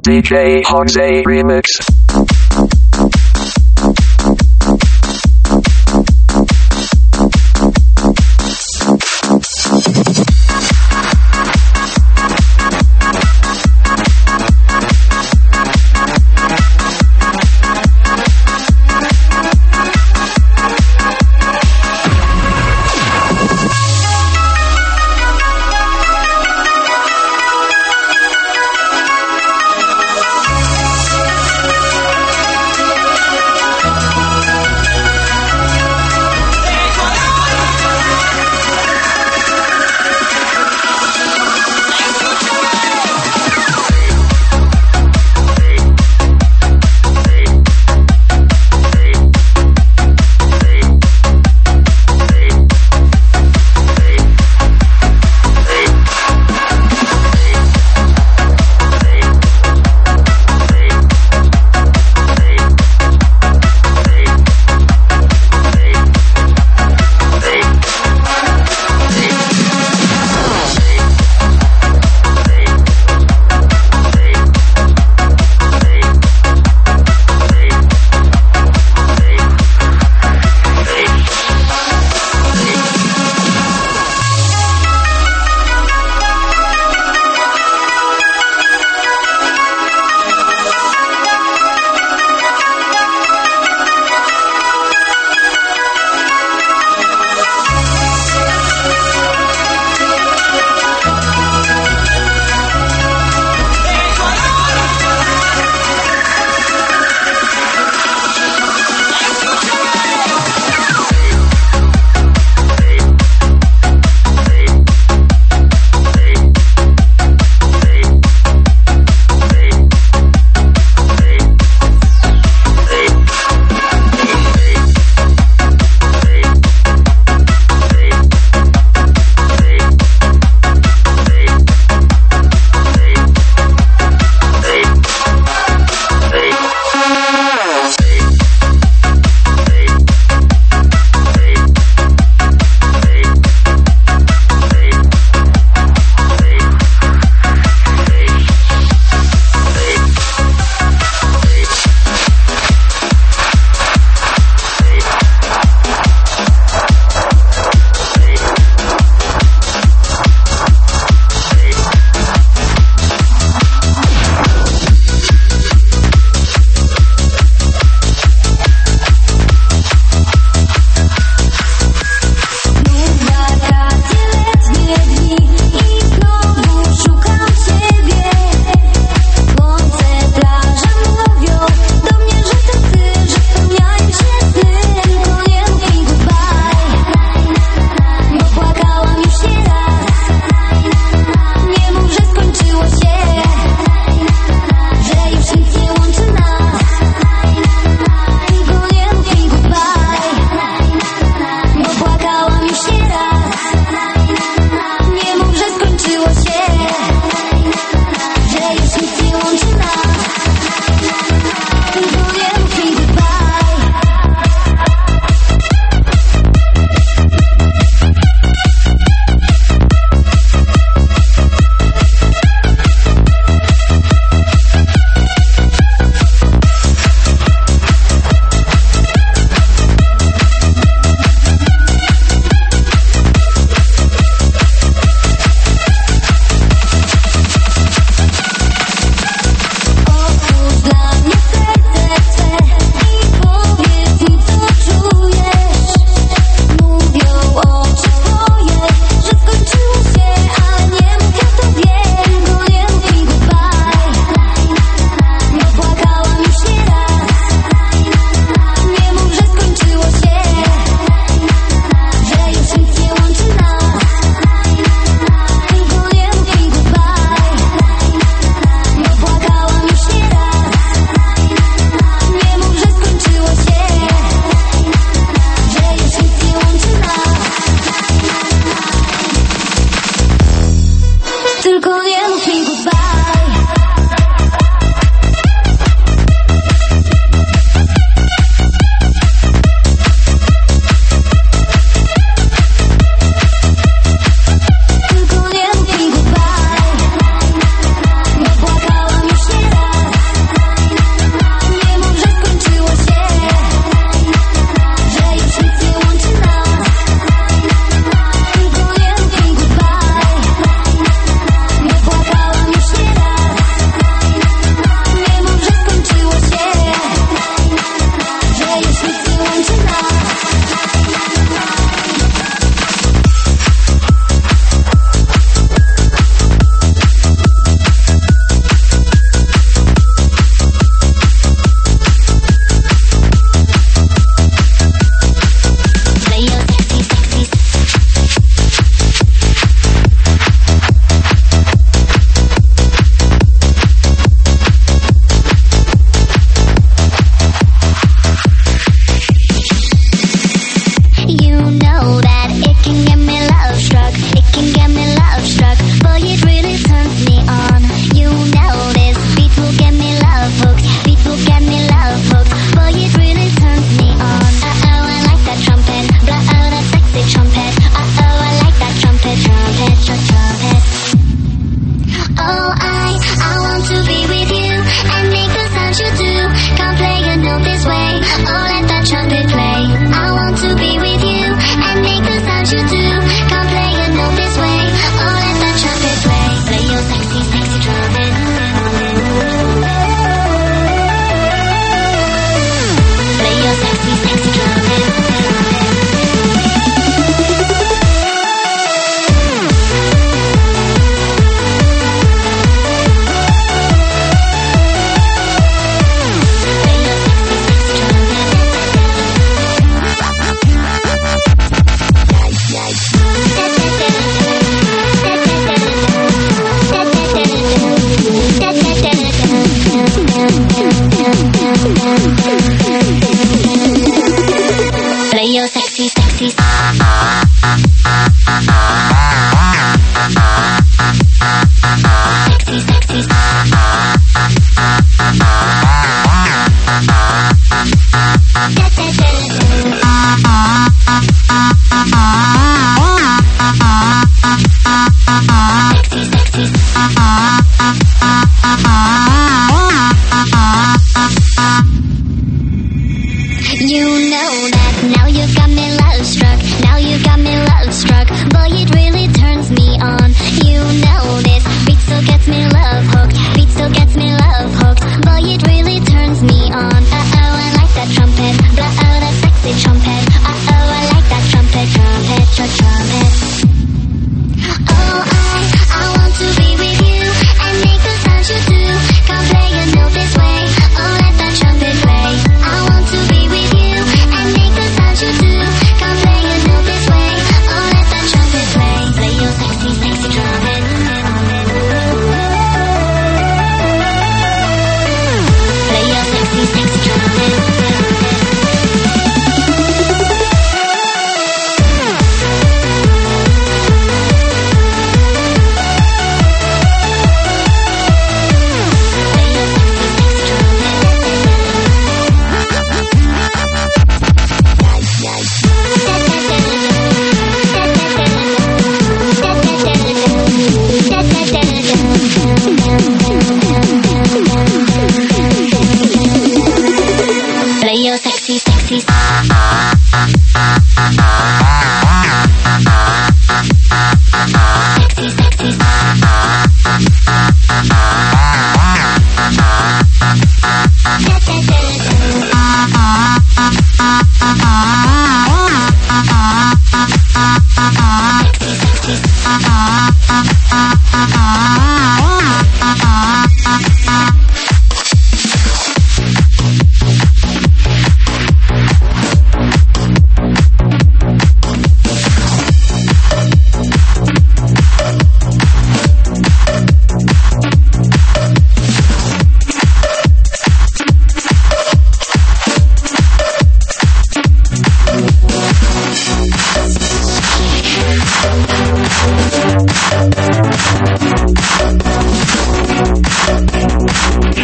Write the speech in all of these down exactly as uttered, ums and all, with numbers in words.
D J Hogsay Remix.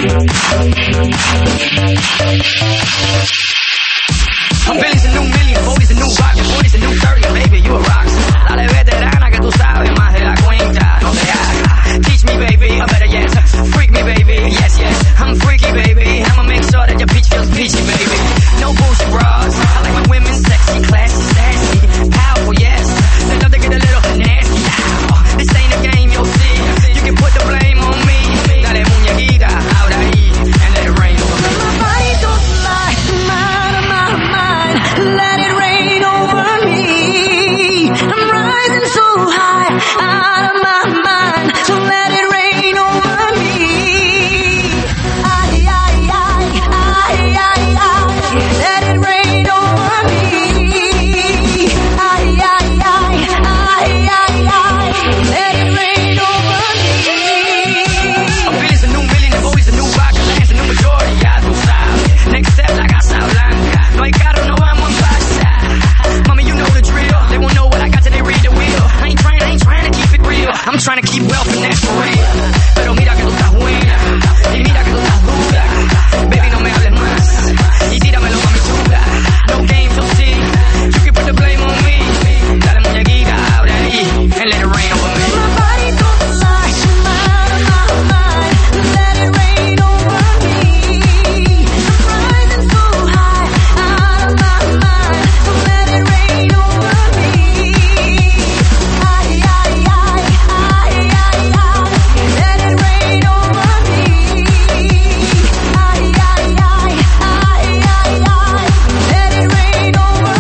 I'm Billy's a new million, forty's a new rock, forty's a new thirty, baby, you a rockstar. Dale veterana que tú sabes más de la cuenta, no te hagas. Teach me, baby, or better yet, freak me, baby, yes, yes. I'm freaky, baby, I'ma make sure that your peach feels peachy, baby. No bullshit bras, I like my women sexy, classy, sassy, powerful, yes. They love to get a little nasty. Now, this ain't a game, you'll see. You can put the blame on me. Dale muñequita, ahora ahí, and let it rain over me. My body don't lie, mind of my mind, let it rain over me. I'm rising so high, out of my mind, so let it rain over me. Ay, ay, ay, ay, ay, ay, let it rain over me. Ay, ay, ay, ay, ay, ay, let it rain over me. I'm Billy's a new million, the boy's a new rock, Lance a new majority, ya tú sabes. Next step, la Casa Blanca. No hay carro, no vamos en pasta. Mami, you know the drill. They won't know what I got till they read the wheel. I ain't trying, I ain't trying to keep it real. I'm trying to keep wealth and that's for real. Pero mira que tú estás buena. Y mira que tú estás dura. Baby, no me hables más. Y tíramelo, mami chula. No game, you'll see. You can put the blame on me. Dale muñequita, ahora ahí. And let it rain over me. My body don't lie, mind of my mind, let it rain over me. I'm rising so high, out of my mind, so let it rain over me. Ay, ay, ay, ay, ay, ay, let it rain over me. Ay, ay, ay, ay, ay, ay, let it rain over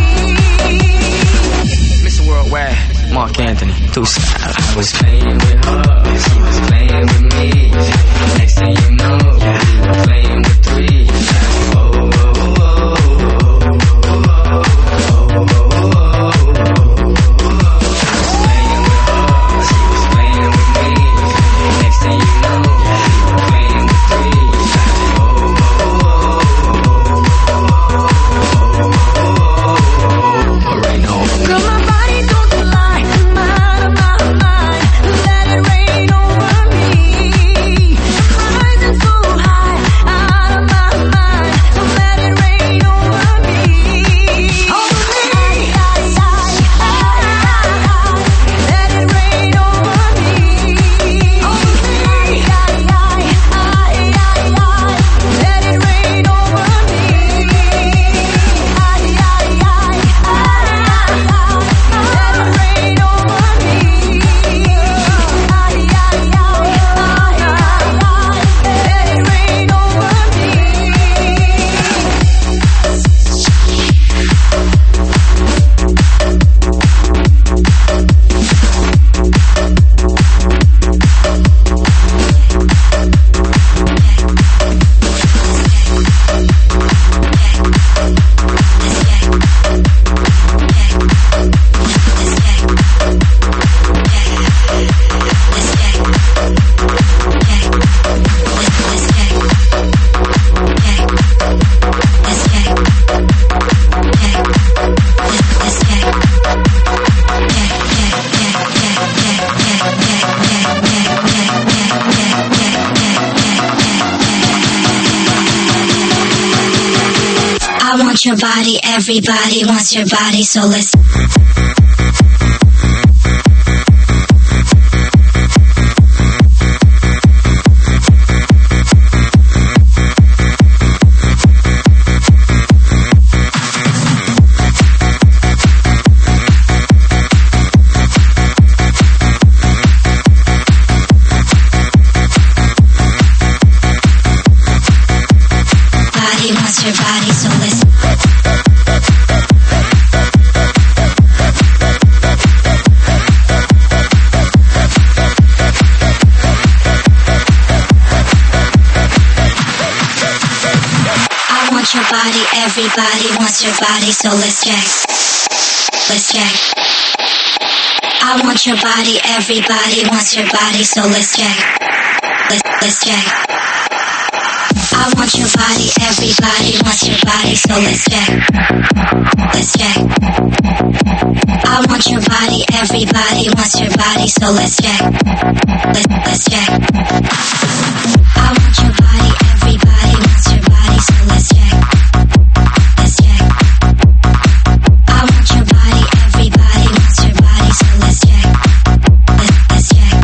me. Mister Worldwide, Mark Anthony, two style. I was playing with her, she was playing with me. Next thing you know, we were playing with three. Oh, oh, oh, oh, oh, oh, oh. I was playing with her, she was playing with me. Next thing you know, we were playing with three. Oh, oh, oh, oh, oh, rain over. Girl, my body don't lie, mind of my mind, let it rain over me. I'm rising so high, out of my mind, so let it rain over me. Over me, ay, ay, ay, ay, ay, let it rain over me. Over me, ay, ay, ay, ay, ay, let it rain over me. Ay, ay, ay, ay, ay, ay, let it rain over me. Ay, ay, ay, ay, ay, ay, let it rain over I want your body, everybody wants your body, so let's body wants your body, so let's I want your body, everybody wants your body, so let's check. Let's check. I want your body, everybody wants your body, so let's check. Let's, let's check. I want your body, everybody wants your body, so let's check. Let's check. I want your body, everybody wants your body, so let's check. Let's, let's check. want your body, everybody wants your body, so let's check. Let's check. I want your body, everybody wants your body, so let's check. Let's, let's check.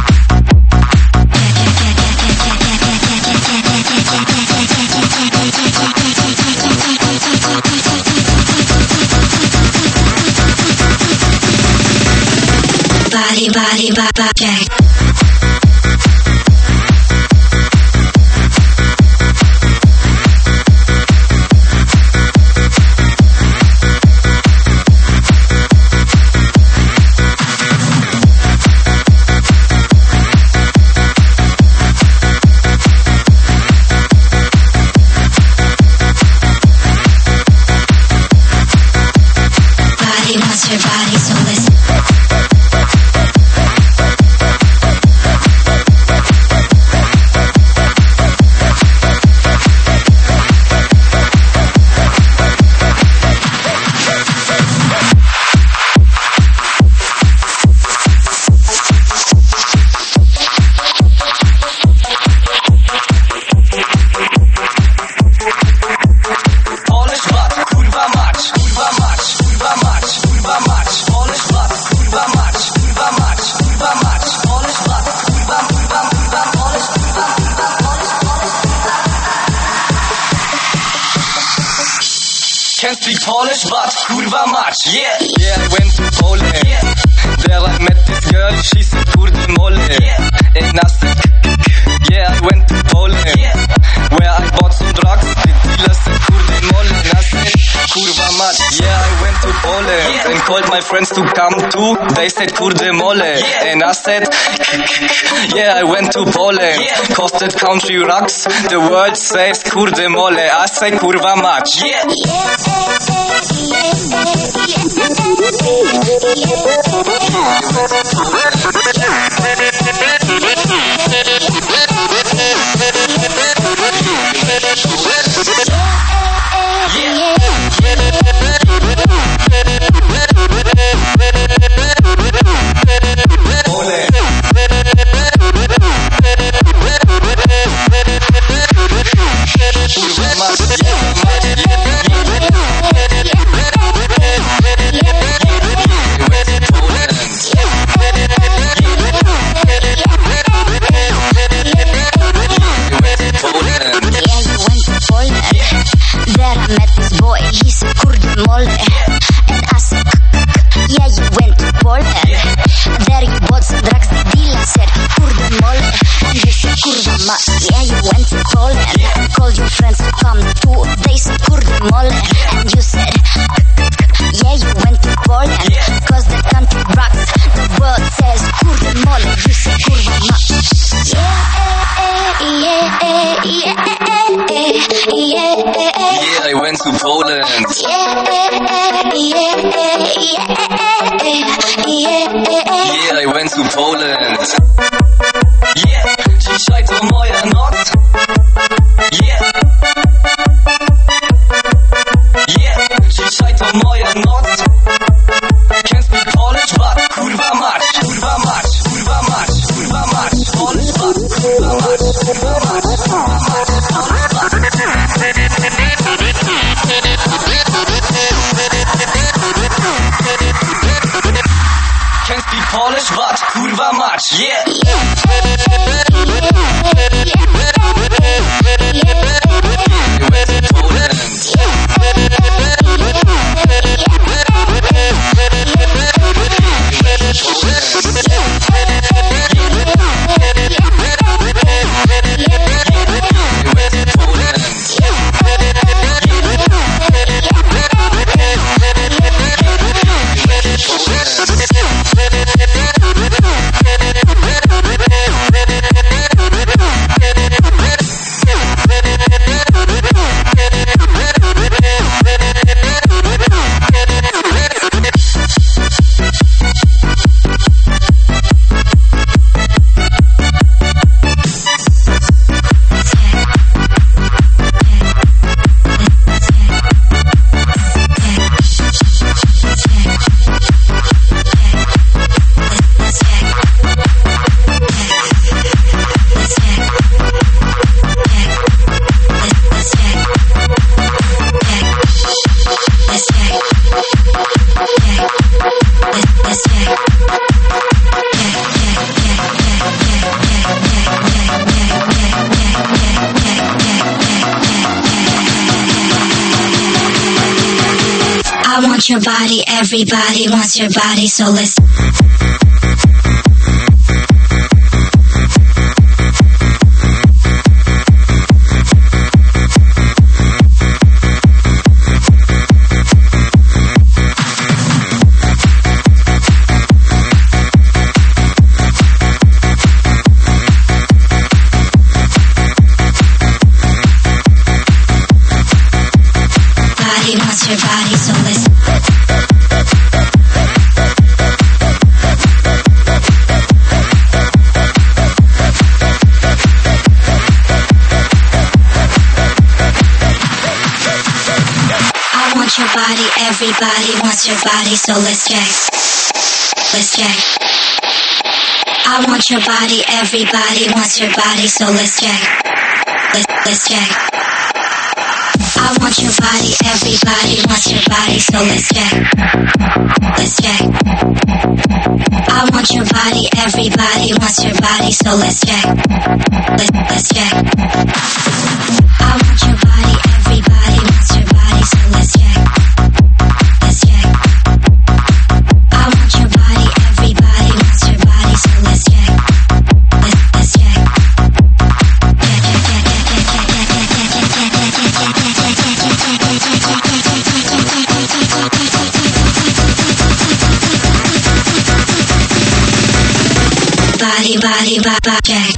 Body, body, body, body, check. Body wants your body, so let's. Can't speak Polish, but kurwa mać, yeah. Yeah, I went to Poland, yeah. There I met this girl, she said kurde mole, yeah. And I said, yeah, I went to Poland, yeah. Where I bought some drugs, the dealer said kurde mole, and I said, kurwa mać, yeah, I went to Poland, yeah. And called my friends to come too, they said kurde mole, yeah. And I said, yeah, I went to Poland, yeah. Costed country rocks, the world says kurde mole, I say kurwa mać, yeah. Yeah, you went to Poland, called your friends to come too. They said kurde mole, and you said, yeah, you went to Poland, cause the country rocks. The world says kurde mole, you say kurwa mać. Yeah, yeah, yeah, yeah, yeah. Yeah, I went to Poland. Yeah, yeah, yeah, yeah. Yeah, I went to Poland. Yeah, dzisiaj to moja noc. Yeah. Yeah, dzisiaj to moja noc. Can't speak Polish, but kurwa mać, kurwa mać, kurwa mać, kurwa mać. Polish, but kurwa mać, kurwa mać, kurwa mać. Can't speak Polish, but kurwa mać, yeah. I want your body, everybody wants your body, so let's. Body wants your body, so let's. I want your body, everybody wants your body, so let's check. Let's check. I want your body, everybody wants your body, so let's check. Let's, let's check. I want your body, everybody wants your body, so let's check. Let's check. I want your body, everybody wants your body, so let's check. Let's, let's check. I want your body, everybody wants your body, so let's check. Let's check. I want your body, everybody wants your body, so let's check. Let's, let's check. Check, check, check, check, check, check, check, check, check, check, check, check, body, body, body, body, check.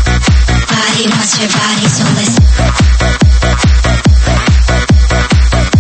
Body wants your body, so let's.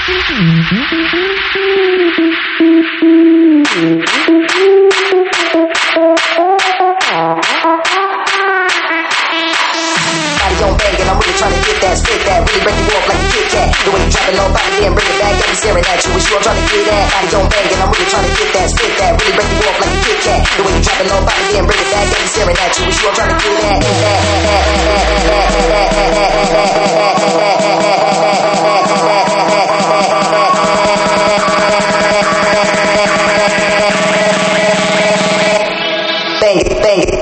on bang and I'm really trying to get that, spit that, really break you off like a Kit Kat. The way you drop it low, body then bring it back, got me staring at you. What you all trying to get at? Body on bang and I'm really trying to get that, spit that, really break you off like a Kit Kat. The way you drop it low, body then bring it back, got me staring at you. What you all trying to get at? Bang it, bang it.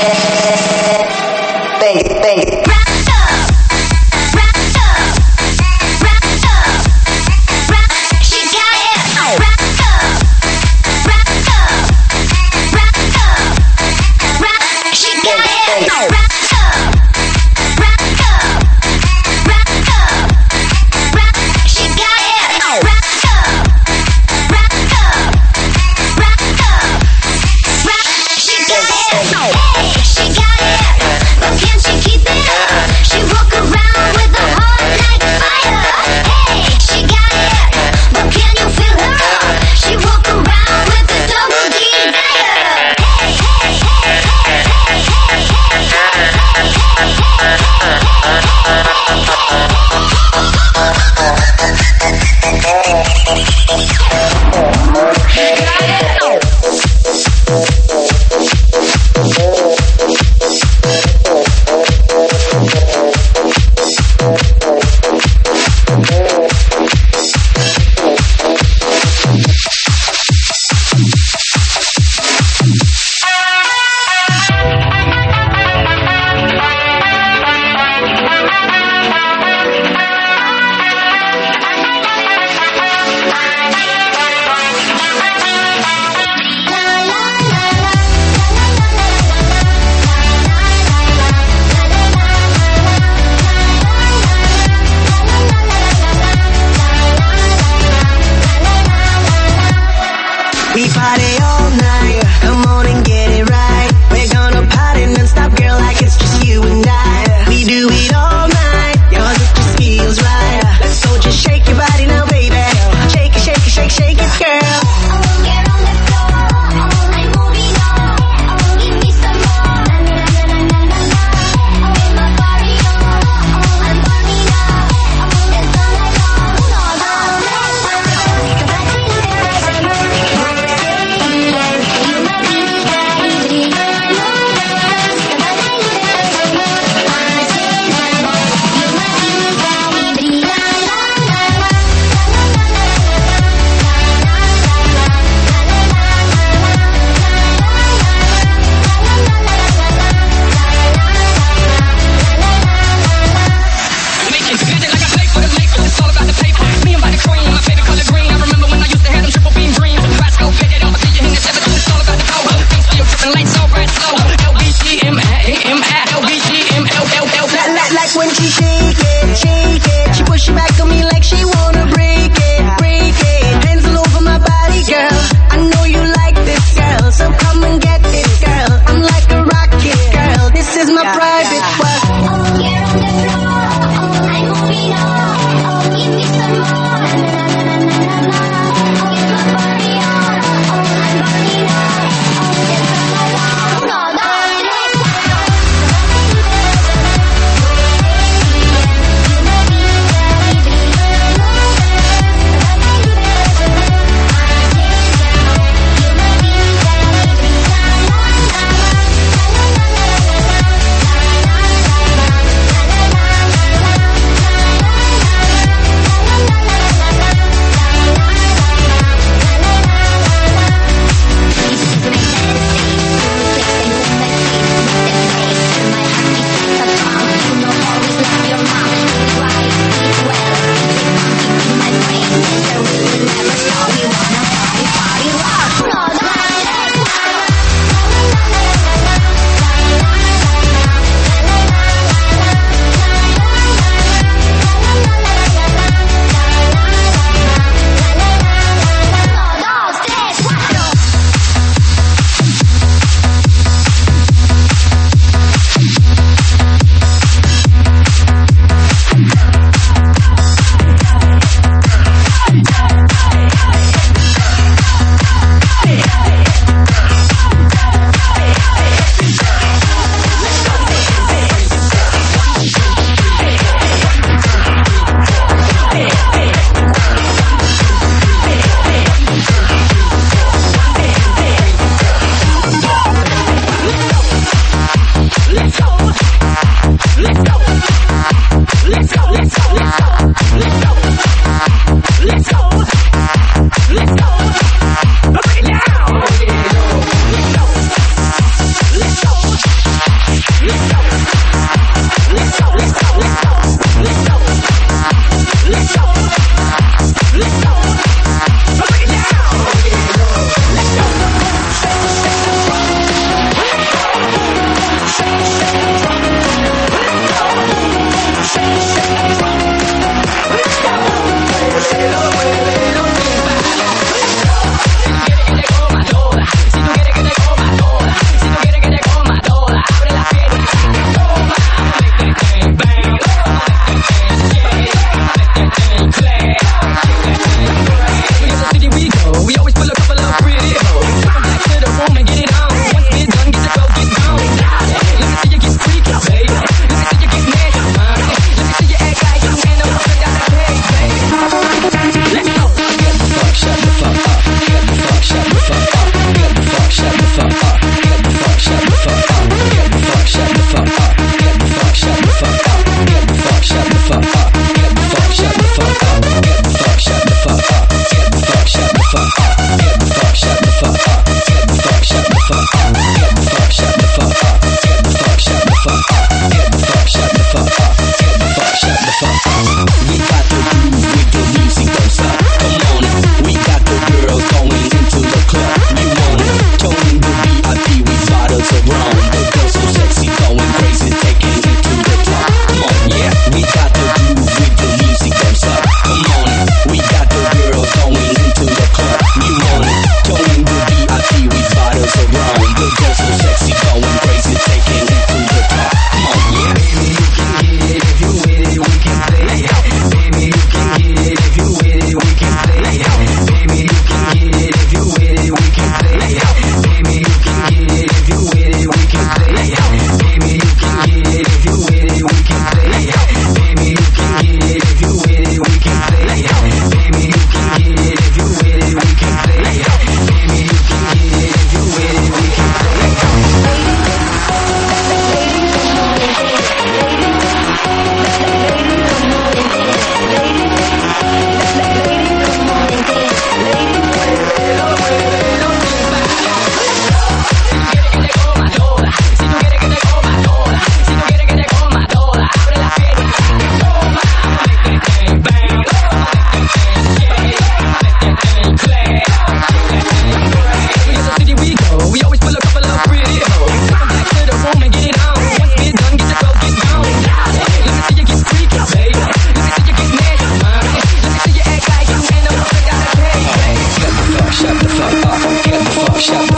Rock up, rock up,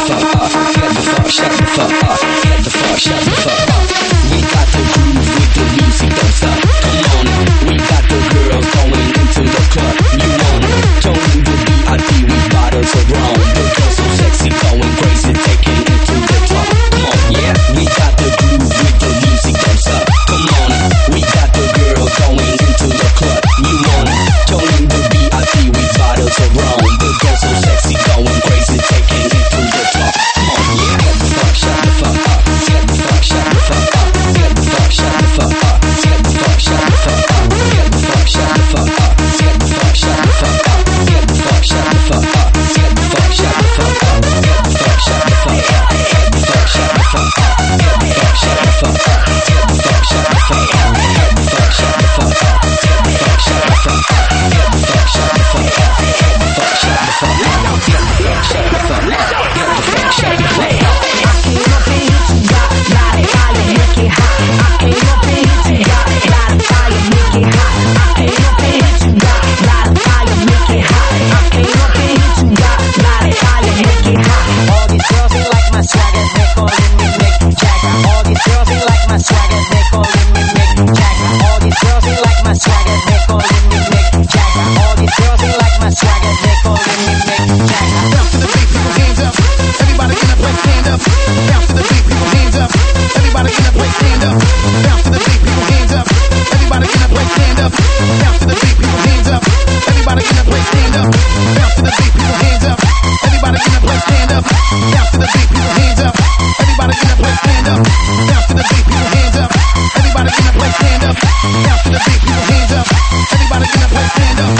fuck up. Get the fuck, shut the fuck up. Get the fuck, shut the fuck up. We got the groove with the music, don't stop. Come on, we got the girls going into the club. You want it? Join the V I P with bottles of rum. The girls so sexy, going crazy, taking it to the top. Come on, yeah, we got the groove with the music, don't stop. Come on, we got the girls going into the club. You want it? Join the V I P with bottles of rum. The girls so sexy, going crazy, taking it to the top. Come on, yeah, get the fuck, shut the fuck up. Get the fuck, shut the fuck up. Get the fuck, shut the fuck up. Get the fuck, shut the fuck up. Get the fuck, shut the fuck up. Get the fuck, shut the fuck up. Get the fuck, shut the fuck up. Get the fuck, shut the fuck up. Get the fuck, shut the fuck up. Get the fuck, shut the fuck up. Get the fuck, shut the fuck up. Get the fuck, shut the fuck up. Get the fuck, shut the fuck up. Get the fuck, shut the fuck up. Get the fuck, shut the fuck up. Get the fuck, shut the fuck up. Get the fuck, shut the fuck up. Get the fuck, shut the fuck up. I came up in here to rock, light a fire, make it hot. I came up in here to rock, light a fire, make it hot. I came up in here to rock, light a fire, make it hot. I came up in here to rock, light a fire, make it hot. All these girls they like my swagger, they calling me Mick Jagger. All these girls they like my swagger, they calling me Mick Jagger. All these girls they like my swagger, they calling me Mick Jagger. All these girls they like my swagger, they calling me Mick Jagger. Bounce to the beat, people hands up. Everybody in the place, stand up. Bounce to the beat, people hands up. Everybody in the place, stand up. Bounce to the beat, people hands up. Everybody in the place, stand up. Bounce to the beat, people hands up. Everybody in the place, stand up. Bounce to the beat, people hands up. Everybody in the place, stand up. Bounce to the beat, people hands up. Everybody in the place, stand up. Bounce to the beat, people hands up. Everybody in the place, stand up. Bounce to the beat, people hands up. Everybody in the place, stand up.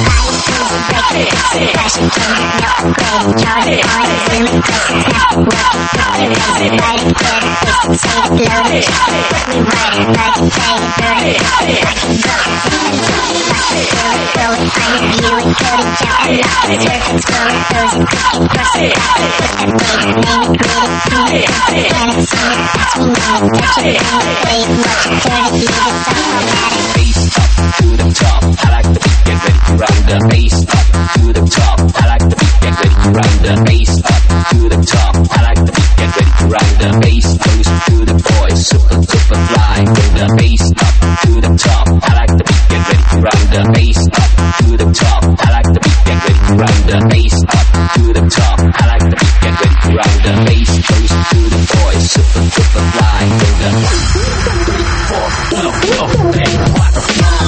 Bass up to the top. I like the beat, get ready to run the bass up to the top. I like the beat, get ready to run the bass up to the top. I like the beat, get ready to run the bass goes to the boys, super super fly. Bring the bass up to the top. I like the beat, get ready to run the bass up to the top. I like the beat, get ready to run the bass up to the top. I like the beat, get ready to run the bass goes to the boys, super super fly. Bring the three, four, uno, dos, tres, cuatro.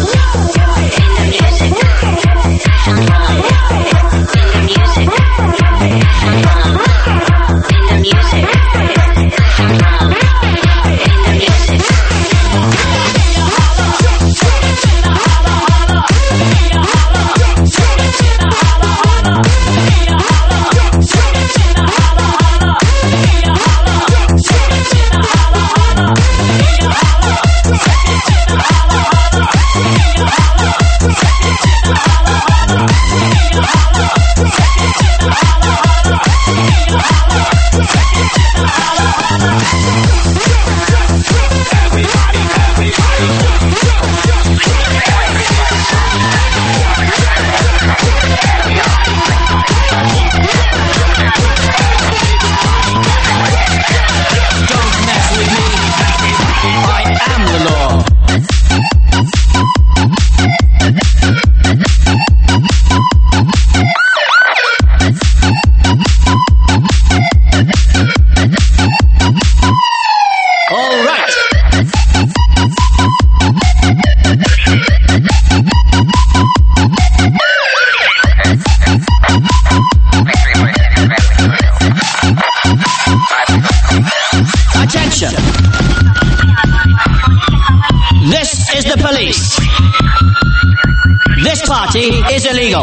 This party is illegal.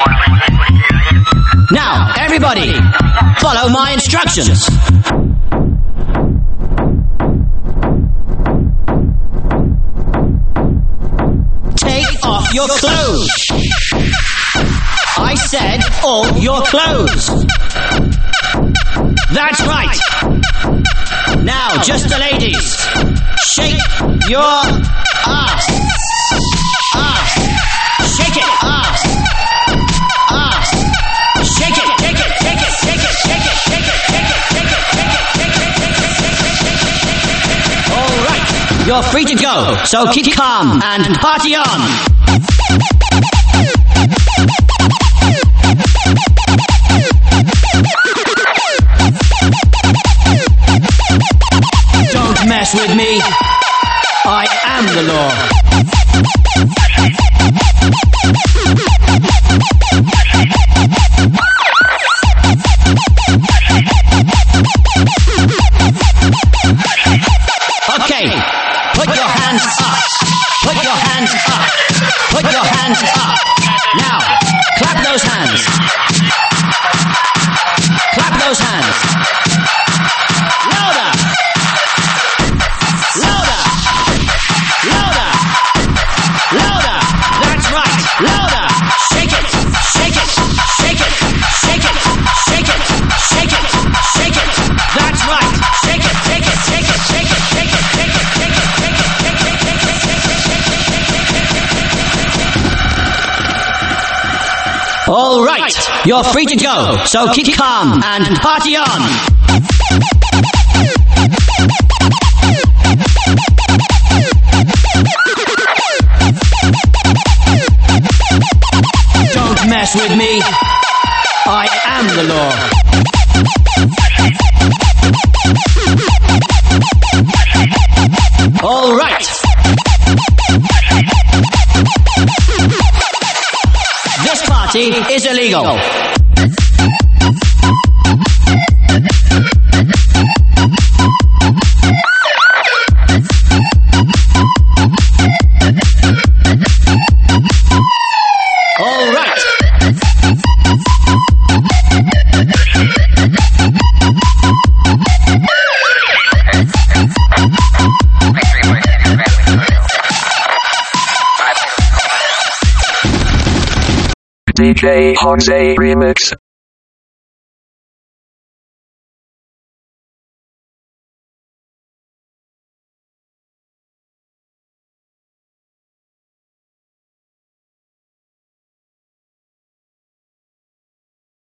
Now, everybody, follow my instructions. Take off your clothes. I said all your clothes. That's right. Now, just the ladies. Shake your ass. Ass. Shake it. Ass. Ass. Shake it. Shake it. Shake it. Shake it. Shake it. Shake it. Shake it. You're free to go, so keep calm and party on. Don't mess with me. I am the law. Okay, put your hands up. Put your hands up. Put your hands up. Now, clap those hands. Clap those hands. Louder. Louder. Louder. Louder. That's right. Louder. Shake it. Shake it. Shake it. Shake it. Shake it. Shake it. Shake it. That's right. Shake it. Shake it. Shake it. Shake it. Shake it. Shake it. Shake it. Shake it. Shake it. Shake it. All right. You're free to go, so keep calm and party on. Don't mess with me. I am the law. All right. This party is illegal. All right. D J Jose Remix.